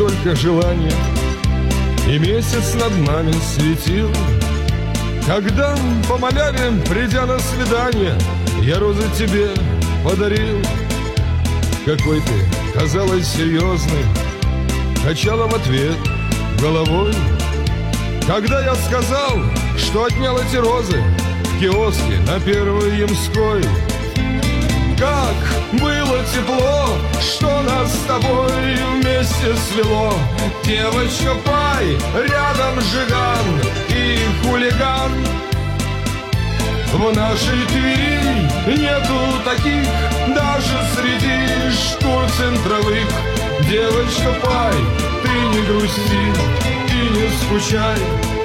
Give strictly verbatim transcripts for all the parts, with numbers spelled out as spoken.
только желание, и месяц над нами светил. Когда по маляве, придя на свидание, я розы тебе подарил. Какой ты, казалось, серьезный, качала в ответ головой. Когда я сказал, что отнял эти розы в киоске на Первой Ямской. Как было тепло, что нас с тобой вместе свело. Девочка Пай, рядом Жиган и хулиган. В нашей Твери нету таких, даже среди шкур центровых. Девочка Пай, ты не грусти и не скучай.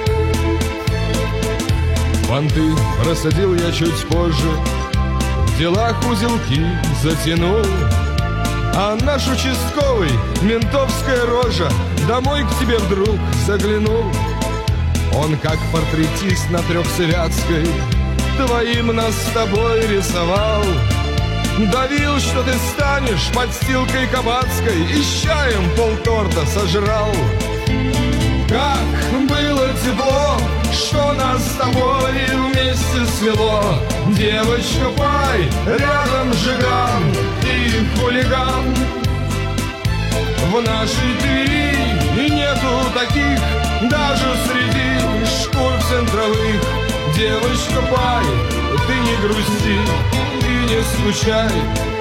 Банты просадил я чуть позже, в делах узелки затянул. А наш участковый, ментовская рожа, домой к тебе вдруг заглянул. Он как портретист на Трехсырятской твоим нас с тобой рисовал. Давил, что ты станешь подстилкой кабацкой, и с чаем полторта сожрал. Как было тепло, что нас с тобой вместе свело. Девочка Пай, рядом Жиган и хулиган. В нашей Твери нету таких, даже среди шкур центровых. Девочка Пай, ты не грусти и не скучай.